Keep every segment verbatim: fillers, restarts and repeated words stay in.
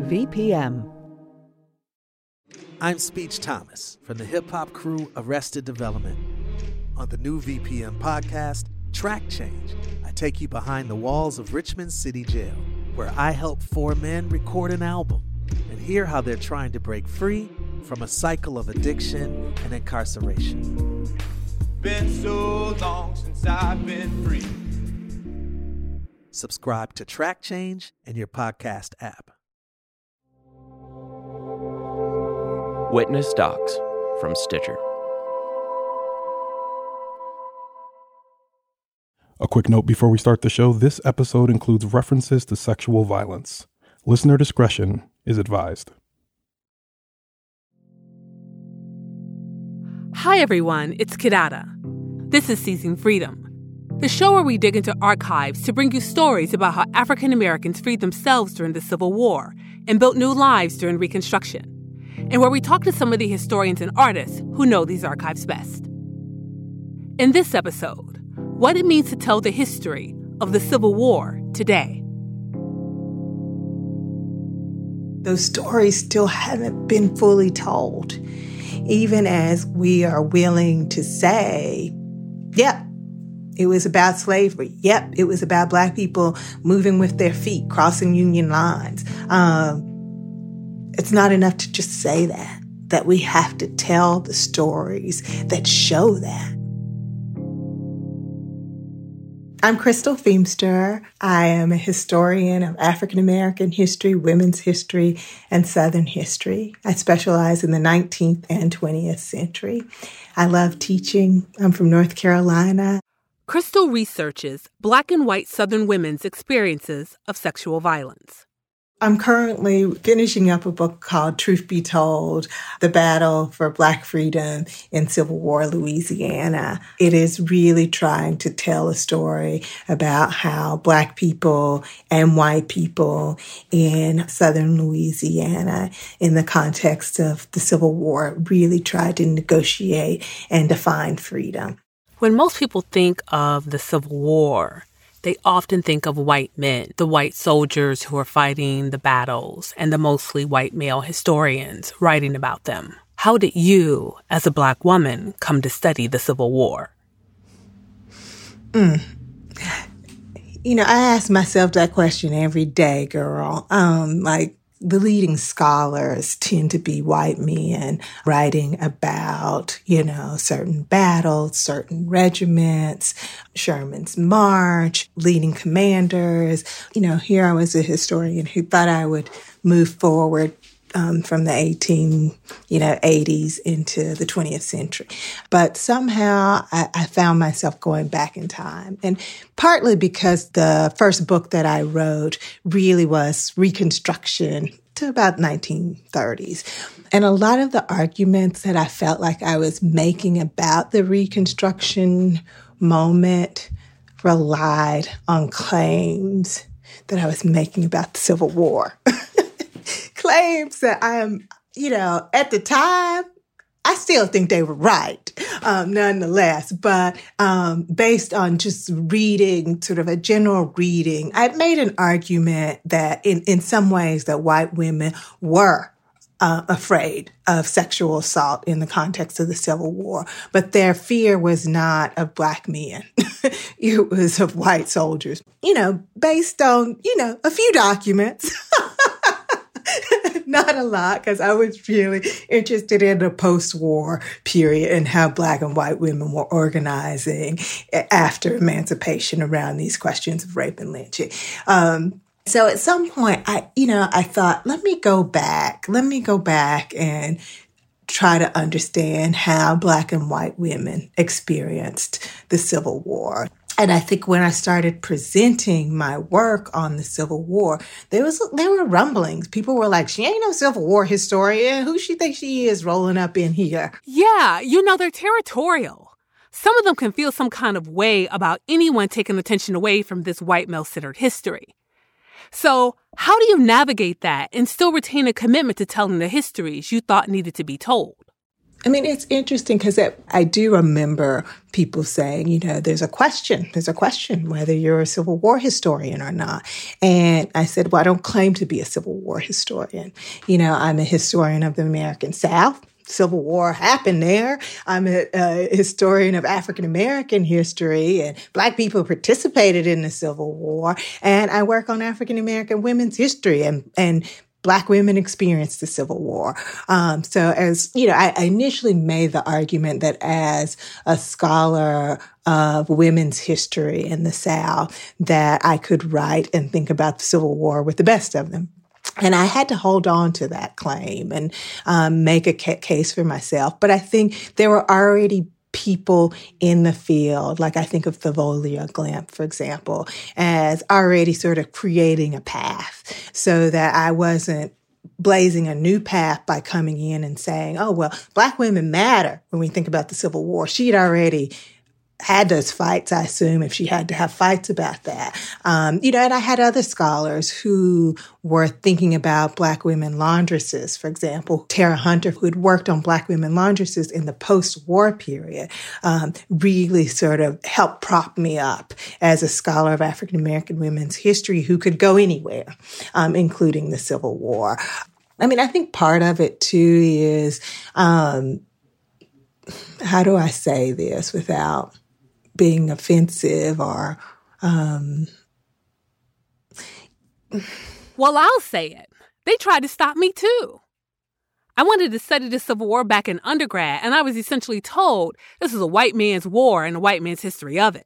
V P M. I'm Speech Thomas from the hip-hop crew Arrested Development. On the new V P M podcast, Track Change, I take you behind the walls of Richmond City Jail, where I help four men record an album and hear how they're trying to break free from a cycle of addiction and incarceration. Been so long since I've been free. Subscribe to Track Change in your podcast app. Witness Docs from Stitcher. A quick note before we start the show, this episode includes references to sexual violence. Listener discretion is advised. Hi everyone, it's Kidada. This is Seizing Freedom, the show where we dig into archives to bring you stories about how African Americans freed themselves during the Civil War and built new lives during Reconstruction, and where we talk to some of the historians and artists who know these archives best. In this episode, what it means to tell the history of the Civil War today. Those stories still haven't been fully told, even as we are willing to say, yep, it was about slavery. Yep, it was about Black people moving with their feet, crossing Union lines. Um, it's not enough to just say that, that we have to tell the stories that show that. I'm Crystal Feimster. I am a historian of African American history, women's history, and Southern history. I specialize in the nineteenth and twentieth century. I love teaching. I'm from North Carolina. Crystal researches Black and white Southern women's experiences of sexual violence. I'm currently finishing up a book called Truth Be Told, The Battle for Black Freedom in Civil War Louisiana. It is really trying to tell a story about how Black people and white people in Southern Louisiana, in the context of the Civil War, really tried to negotiate and define freedom. When most people think of the Civil War, they often think of white men, the white soldiers who are fighting the battles, and the mostly white male historians writing about them. How did you, as a Black woman, come to study the Civil War? Mm. You know, I ask myself that question every day, girl. Um, like, the leading scholars tend to be white men writing about, you know, certain battles, certain regiments, Sherman's march, leading commanders. You know, here I was a historian who thought I would move forward um, from the eighteen, you know, eighties into the twentieth century. But somehow I, I found myself going back in time. And partly because the first book that I wrote really was Reconstruction to about nineteen thirties. And a lot of the arguments that I felt like I was making about the Reconstruction moment relied on claims that I was making about the Civil War. Claims that I am, you know, at the time, I still think they were right, um, nonetheless. But um, based on just reading, sort of a general reading, I made an argument that in, in some ways that white women were uh, afraid of sexual assault in the context of the Civil War. But their fear was not of Black men. It was of white soldiers, you know, based on, you know, a few documents. Not a lot, because I was really interested in the post-war period and how Black and white women were organizing after emancipation around these questions of rape and lynching. Um, so at some point, I, you know, I thought, let me go back. Let me go back and try to understand how Black and white women experienced the Civil War. And I think when I started presenting my work on the Civil War, there was there were rumblings. People were like, she ain't no Civil War historian. Who she think she is rolling up in here? Yeah, you know, they're territorial. Some of them can feel some kind of way about anyone taking attention away from this white male-centered history. So how do you navigate that and still retain a commitment to telling the histories you thought needed to be told? I mean, it's interesting because I do remember people saying, you know, there's a question, there's a question whether you're a Civil War historian or not. And I said, well, I don't claim to be a Civil War historian. You know, I'm a historian of the American South. Civil War happened there. I'm a, a historian of African American history, and Black people participated in the Civil War. And I work on African American women's history and, and Black women experienced the Civil War. Um, so as, you know, I, I initially made the argument that as a scholar of women's history in the South, that I could write and think about the Civil War with the best of them. And I had to hold on to that claim and um, make a ca- case for myself. But I think there were already people in the field, like I think of Thavolia Glimp, for example, as already sort of creating a path so that I wasn't blazing a new path by coming in and saying, oh, well, Black women matter when we think about the Civil War. She'd already had those fights, I assume, if she had to have fights about that. Um, you know, and I had other scholars who were thinking about Black women laundresses, for example. Tara Hunter, who had worked on Black women laundresses in the post-war period, um, really sort of helped prop me up as a scholar of African-American women's history who could go anywhere, um, including the Civil War. I mean, I think part of it, too, is, um, how do I say this without being offensive or, um... Well, I'll say it. They tried to stop me, too. I wanted to study the Civil War back in undergrad, and I was essentially told this is a white man's war and a white man's history of it.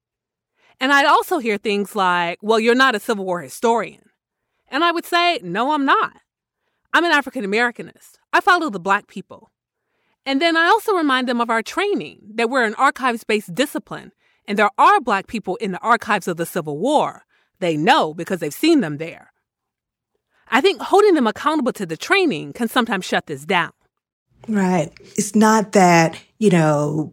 And I'd also hear things like, well, you're not a Civil War historian. And I would say, no, I'm not. I'm an African-Americanist. I follow the Black people. And then I also remind them of our training, that we're an archives-based discipline, and there are Black people in the archives of the Civil War. They know because they've seen them there. I think holding them accountable to the training can sometimes shut this down. Right. It's not that, you know,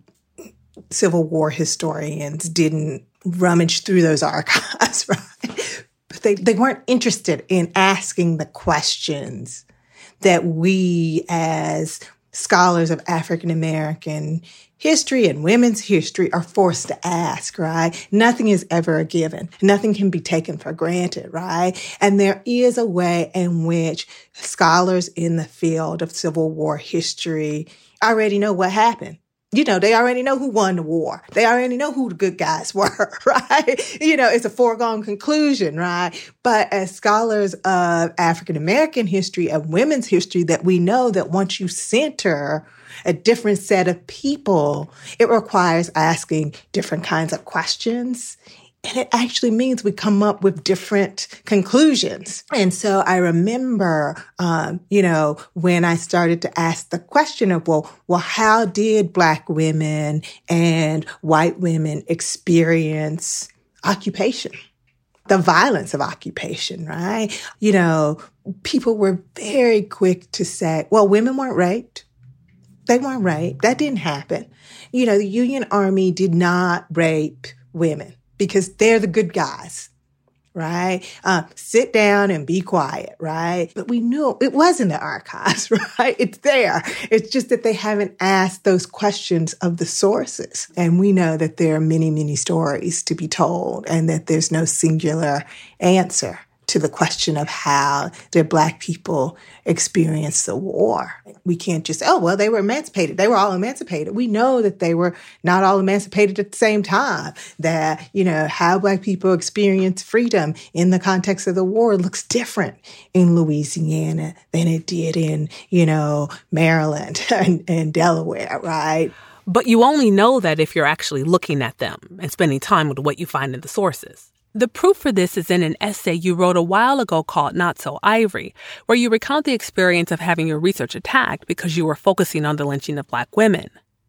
Civil War historians didn't rummage through those archives, right? But they, they weren't interested in asking the questions that we as scholars of African American history and women's history are forced to ask, right? Nothing is ever a given. Nothing can be taken for granted, right? And there is a way in which scholars in the field of Civil War history already know what happened. You know, they already know who won the war. They already know who the good guys were, right? You know, it's a foregone conclusion, right? But as scholars of African American history, of women's history, that we know that once you center a different set of people, it requires asking different kinds of questions. And it actually means we come up with different conclusions. And so I remember, um, you know, when I started to ask the question of, well, well, how did Black women and white women experience occupation? The violence of occupation, right? You know, people were very quick to say, well, women weren't raped. They weren't raped. That didn't happen. You know, the Union Army did not rape women, because they're the good guys, right? Uh, sit down and be quiet, right? But we knew it was in the archives, right? It's there. It's just that they haven't asked those questions of the sources. And we know that there are many, many stories to be told and that there's no singular answer to the question of how did Black people experience the war. We can't just say, oh, well, they were emancipated. They were all emancipated. We know that they were not all emancipated at the same time, that, you know, how Black people experience freedom in the context of the war looks different in Louisiana than it did in, you know, Maryland and, and Delaware, right? But you only know that if you're actually looking at them and spending time with what you find in the sources. The proof for this is in an essay you wrote a while ago called Not So Ivory, where you recount the experience of having your research attacked because you were focusing on the lynching of Black women.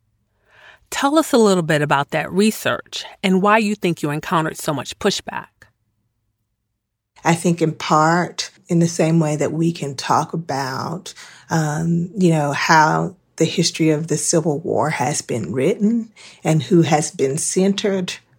Tell us a little bit about that research and why you think you encountered so much pushback. I think in part, in the same way that we can talk about, um, you know, how the history of the Civil War has been written and who has been centered,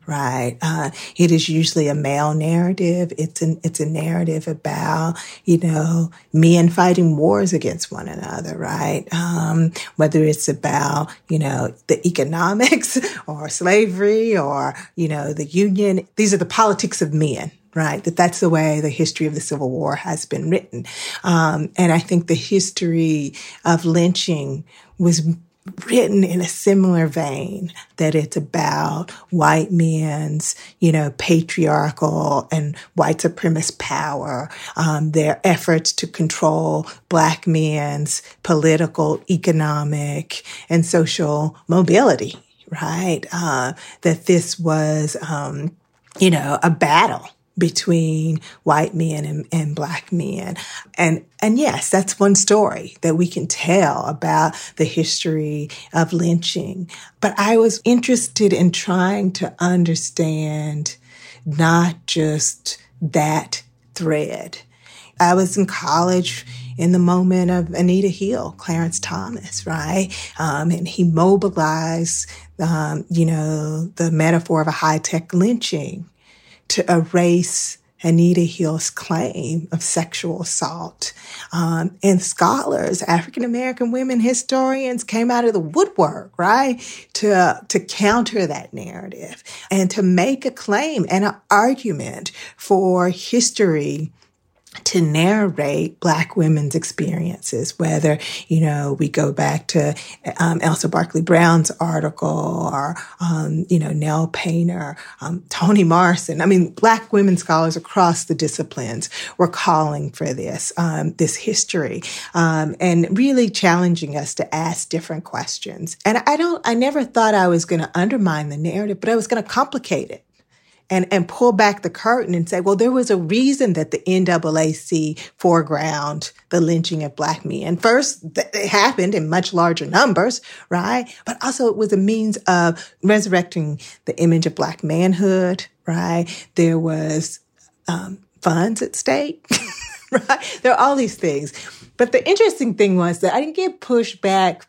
right? Uh, it is usually a male narrative. It's an, it's a narrative about, you know, men fighting wars against one another, right? Um, whether it's about, you know, the economics or slavery or, you know, the Union. These are the politics of men. Right, that that's the way the history of the Civil War has been written. Um, and I think the history of lynching was written in a similar vein, that it's about white men's, you know, patriarchal and white supremacist power, um, their efforts to control Black men's political, economic, and social mobility, right? Uh, that this was, um, you know, a battle between white men and, and Black men. And, and yes, that's one story that we can tell about the history of lynching. But I was interested in trying to understand not just that thread. I was in college in the moment of Anita Hill, Clarence Thomas, right? Um, and he mobilized, um, you know, the metaphor of a high-tech lynching to erase Anita Hill's claim of sexual assault. Um, and scholars, African-American women historians, came out of the woodwork, right, to, to counter that narrative and to make a claim and an argument for history to narrate Black women's experiences, whether, you know, we go back to um, Elsa Barkley Brown's article or, um, you know, Nell Painter, um, Toni Morrison. I mean, Black women scholars across the disciplines were calling for this, um, this history, um, and really challenging us to ask different questions. And I don't, I never thought I was going to undermine the narrative, but I was going to complicate it. And, and pull back the curtain and say, well, there was a reason that the N double A C foreground the lynching of Black men. First, it happened in much larger numbers, right? But also it was a means of resurrecting the image of Black manhood, right? There was um, funds at stake, right? There are all these things. But the interesting thing was that I didn't get pushed back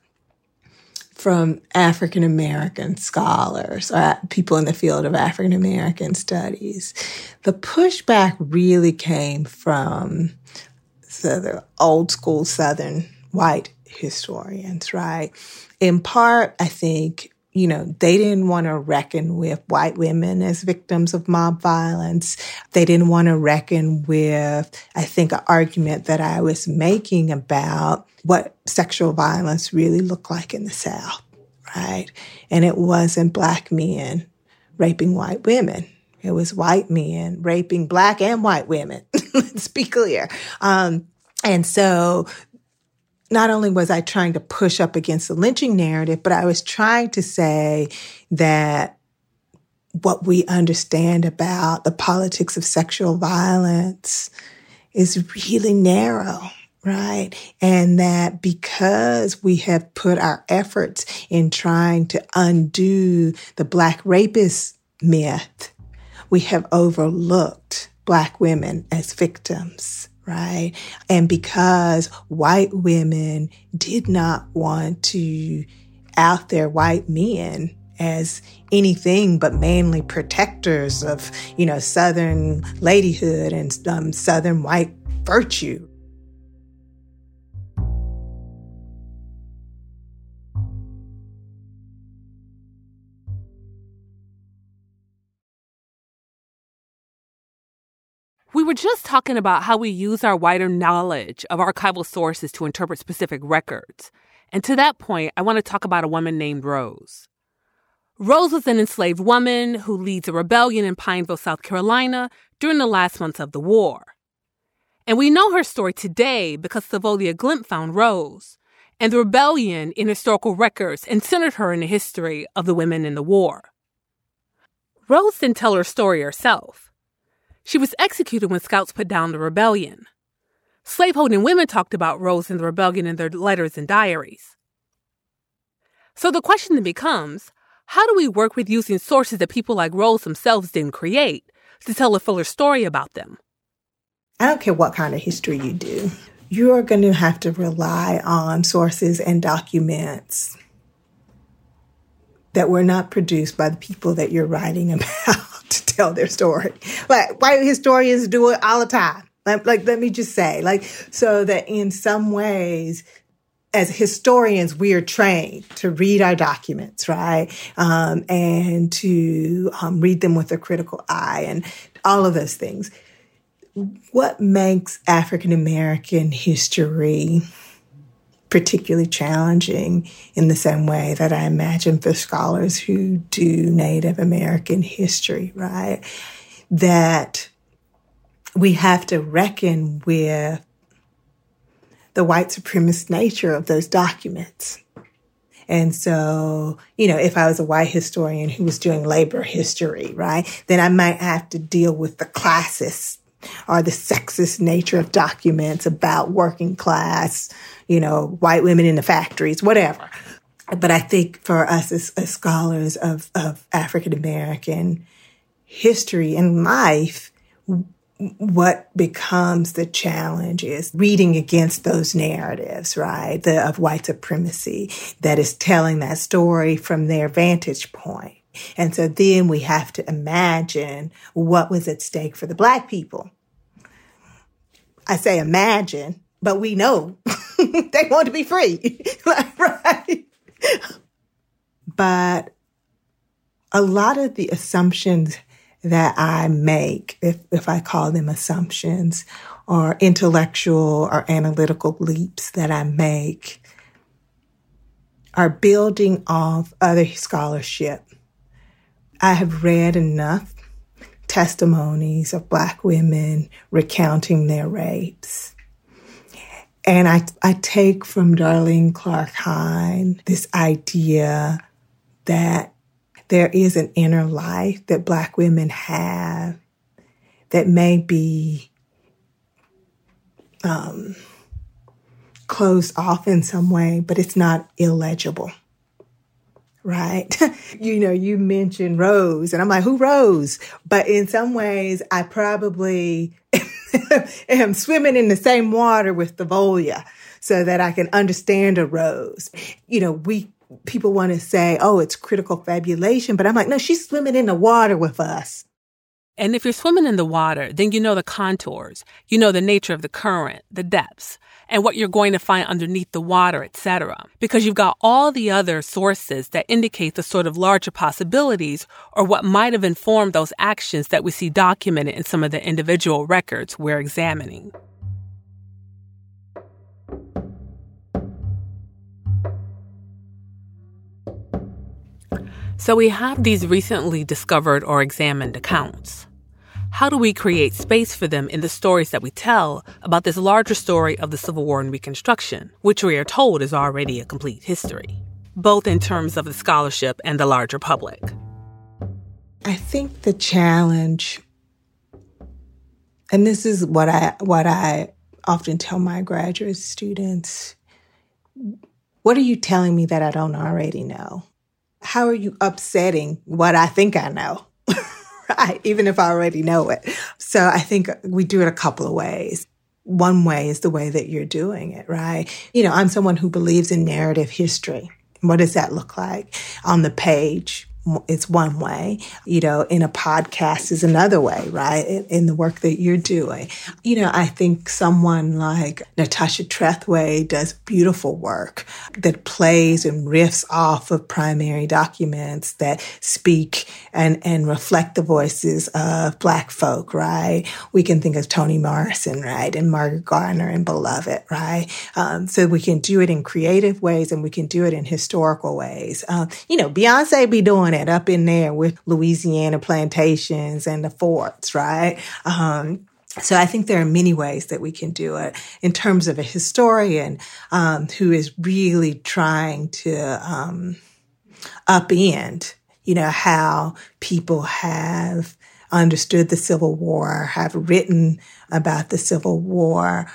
from African-American scholars or people in the field of African-American studies. The pushback really came from the old school Southern white historians, right? In part, I think, you know, they didn't want to reckon with white women as victims of mob violence. They didn't want to reckon with, I think, an argument that I was making about what sexual violence really looked like in the South, right? And it wasn't Black men raping white women. It was white men raping Black and white women. Let's be clear. Um, and so not only was I trying to push up against the lynching narrative, but I was trying to say that what we understand about the politics of sexual violence is really narrow, right? And that because we have put our efforts in trying to undo the Black rapist myth, we have overlooked Black women as victims, right? And because white women did not want to out their white men as anything but manly protectors of, you know, Southern ladyhood and um, Southern white virtue. We were just talking about how we use our wider knowledge of archival sources to interpret specific records. And to that point, I want to talk about a woman named Rose. Rose was an enslaved woman who leads a rebellion in Pineville, South Carolina during the last months of the war. And we know her story today because Savolia Glimp found Rose and the rebellion in historical records and centered her in the history of the women in the war. Rose didn't tell her story herself. She was executed when scouts put down the rebellion. Slaveholding women talked about Rose and the rebellion in their letters and diaries. So the question then becomes, how do we work with using sources that people like Rose themselves didn't create to tell a fuller story about them? I don't care what kind of history you do. You're going to have to rely on sources and documents that were not produced by the people that you're writing about to tell their story. Like, white historians do it all the time. Like, like, let me just say, like, so that in some ways, as historians, we are trained to read our documents, right? Um, and to um, read them with a critical eye and all of those things. What makes African American history particularly challenging in the same way that I imagine for scholars who do Native American history, right? That we have to reckon with the white supremacist nature of those documents. And so, you know, if I was a white historian who was doing labor history, right, then I might have to deal with the classist or the sexist nature of documents about working class, you know, white women in the factories, whatever. But I think for us as, as scholars of, of African American history and life, what becomes the challenge is reading against those narratives, right, the, of white supremacy that is telling that story from their vantage point. And so then we have to imagine what was at stake for the Black people. I say imagine, but we know they want to be free, right? But a lot of the assumptions that I make, if, if I call them assumptions, or intellectual or analytical leaps that I make, are building off other scholarship. I have read enough testimonies of Black women recounting their rapes. And I, I take from Darlene Clark Hine this idea that there is an inner life that Black women have that may be um, closed off in some way, but it's not illegible, right? You know, you mentioned Rose, and I'm like, who Rose? But in some ways, I probably am swimming in the same water with the Volia so that I can understand a Rose. You know, we people want to say, oh, it's critical fabulation, but I'm like, no, she's swimming in the water with us. And if you're swimming in the water, then you know the contours, you know the nature of the current, the depths, and what you're going to find underneath the water, et cetera. Because you've got all the other sources that indicate the sort of larger possibilities or what might have informed those actions that we see documented in some of the individual records we're examining. So we have these recently discovered or examined accounts. How do we create space for them in the stories that we tell about this larger story of the Civil War and Reconstruction, which we are told is already a complete history, both in terms of the scholarship and the larger public? I think the challenge, and this is what I what I often tell my graduate students, what are you telling me that I don't already know? How are you upsetting what I think I know, right? Even if I already know it. So I think we do it a couple of ways. One way is the way that you're doing it, right? You know, I'm someone who believes in narrative history. What does that look like? On the page, it's one way. You know, in a podcast is another way, right? In, in the work that you're doing. You know, I think someone like Natasha Trethway does beautiful work that plays and riffs off of primary documents that speak and, and reflect the voices of Black folk, right? We can think of Toni Morrison, right? And Margaret Gardner and Beloved, right? Um, so we can do it in creative ways and we can do it in historical ways. Um, you know, Beyonce be doing it up in there with Louisiana plantations and the forts, right? Um, so I think there are many ways that we can do it in terms of a historian um, who is really trying to um, upend, you know, how people have understood the Civil War, have written about the Civil War.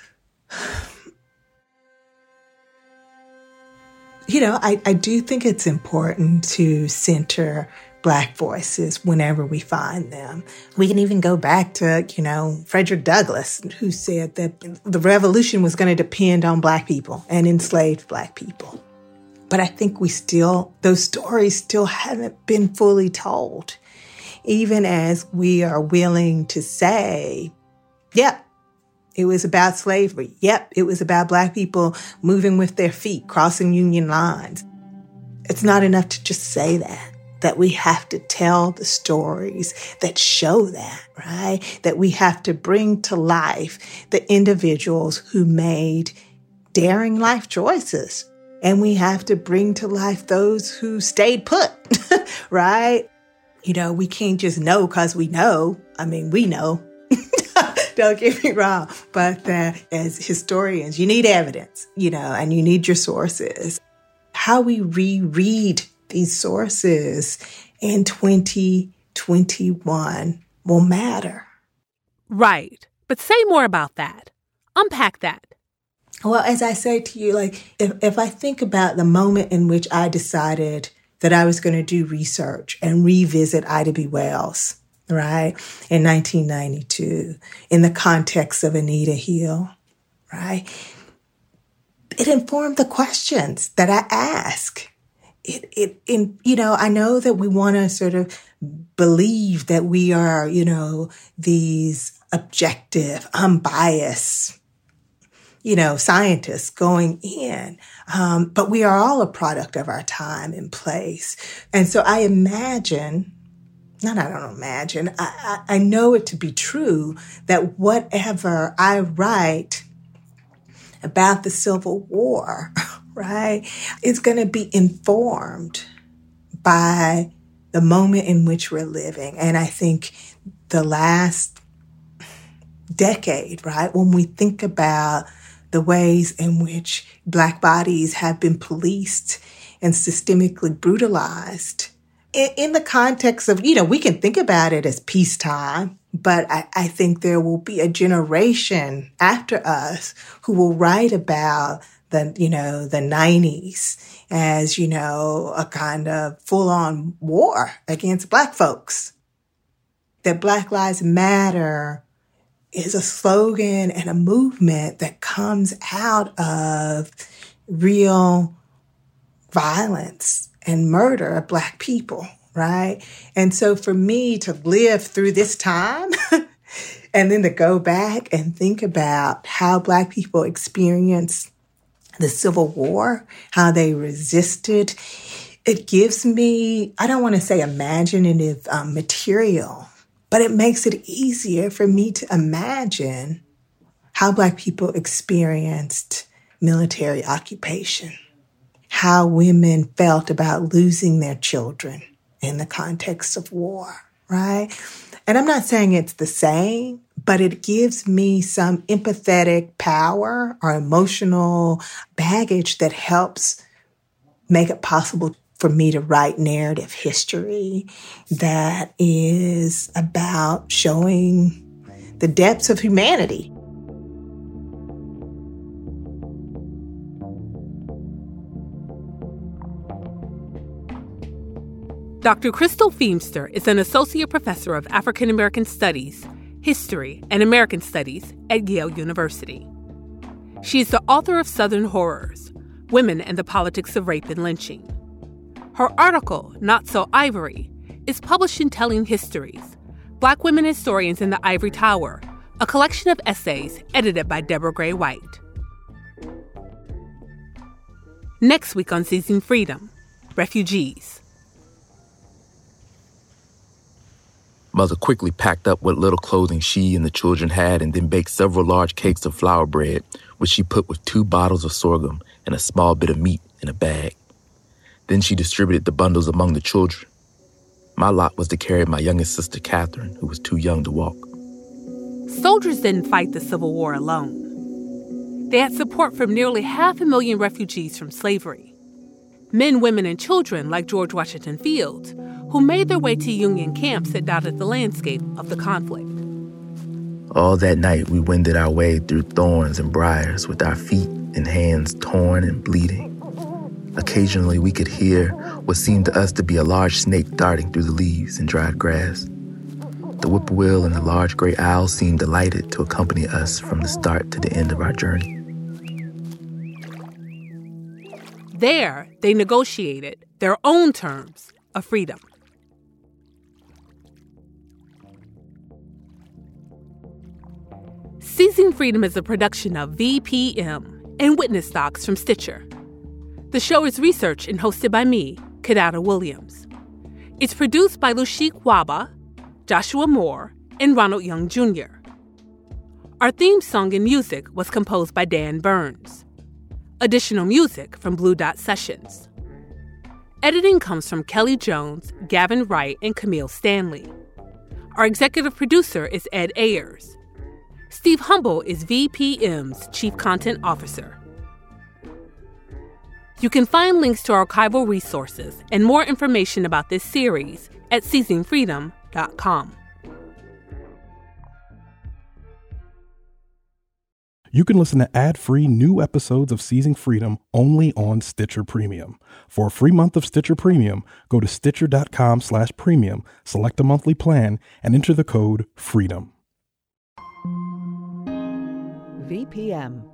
You know, I, I do think it's important to center Black voices whenever we find them. We can even go back to, you know, Frederick Douglass, who said that the revolution was going to depend on Black people and enslaved Black people. But I think we still, those stories still haven't been fully told. Even as we are willing to say, yep, it was about slavery. Yep, it was about Black people moving with their feet, crossing Union lines. It's not enough to just say that, that we have to tell the stories that show that, right? That we have to bring to life the individuals who made daring life choices. And we have to bring to life those who stayed put, right? You know, we can't just know because we know. I mean, we know. Don't get me wrong. But uh, as historians, you need evidence, you know, and you need your sources. How we reread these sources in twenty twenty-one will matter. Right. But say more about that. Unpack that. Well, as I say to you, like, if, if I think about the moment in which I decided that I was going to do research and revisit Ida B. Wells, right, in nineteen ninety-two, in the context of Anita Hill, right, it informed the questions that I ask. It, it, in, you know, I know that we want to sort of believe that we are, you know, these objective, unbiased, you know, scientists going in. Um, but we are all a product of our time and place. And so I imagine, not I don't imagine, I, I, I know it to be true that whatever I write about the Civil War, right, is going to be informed by the moment in which we're living. And I think the last decade, right, when we think about the ways in which Black bodies have been policed and systemically brutalized, in, in the context of, you know, we can think about it as peacetime, but I, I think there will be a generation after us who will write about the, you know, the nineties as, you know, a kind of full-on war against Black folks. That Black Lives Matter is a slogan and a movement that comes out of real violence and murder of Black people, right? And so for me to live through this time and then to go back and think about how Black people experienced the Civil War, how they resisted, it gives me, I don't want to say imaginative um, material, but it makes it easier for me to imagine how Black people experienced military occupation, how women felt about losing their children in the context of war, right? And I'm not saying it's the same, but it gives me some empathetic power or emotional baggage that helps make it possible for me to write narrative history that is about showing the depths of humanity. Doctor Crystal Feimster is an associate professor of African American Studies, History, and American Studies at Yale University. She is the author of Southern Horrors, Women and the Politics of Rape and Lynching. Her article, Not So Ivory, is published in Telling Histories, Black Women Historians in the Ivory Tower, a collection of essays edited by Deborah Gray White. Next week on Seizing Freedom, refugees. Mother quickly packed up what little clothing she and the children had and then baked several large cakes of flour bread, which she put with two bottles of sorghum and a small bit of meat in a bag. Then she distributed the bundles among the children. My lot was to carry my youngest sister, Catherine, who was too young to walk. Soldiers didn't fight the Civil War alone. They had support from nearly half a million refugees from slavery. Men, women, and children like George Washington Fields, who made their way to Union camps that dotted the landscape of the conflict. All that night, we wended our way through thorns and briars with our feet and hands torn and bleeding. Occasionally, we could hear what seemed to us to be a large snake darting through the leaves and dried grass. The whippoorwill and the large gray owl seemed delighted to accompany us from the start to the end of our journey. There, they negotiated their own terms of freedom. Seizing Freedom is a production of V P M and Witness Docs from Stitcher. The show is researched and hosted by me, Kidada Williams. It's produced by Lushik Waba, Joshua Moore, and Ronald Young Junior Our theme song and music was composed by Dan Burns. Additional music from Blue Dot Sessions. Editing comes from Kelly Jones, Gavin Wright, and Camille Stanley. Our executive producer is Ed Ayers. Steve Humble is V P M's Chief Content Officer. You can find links to archival resources and more information about this series at seizing freedom dot com. You can listen to ad-free new episodes of Seizing Freedom only on Stitcher Premium. For a free month of Stitcher Premium, go to stitcher.com slash premium, select a monthly plan, and enter the code FREEDOM. V P M,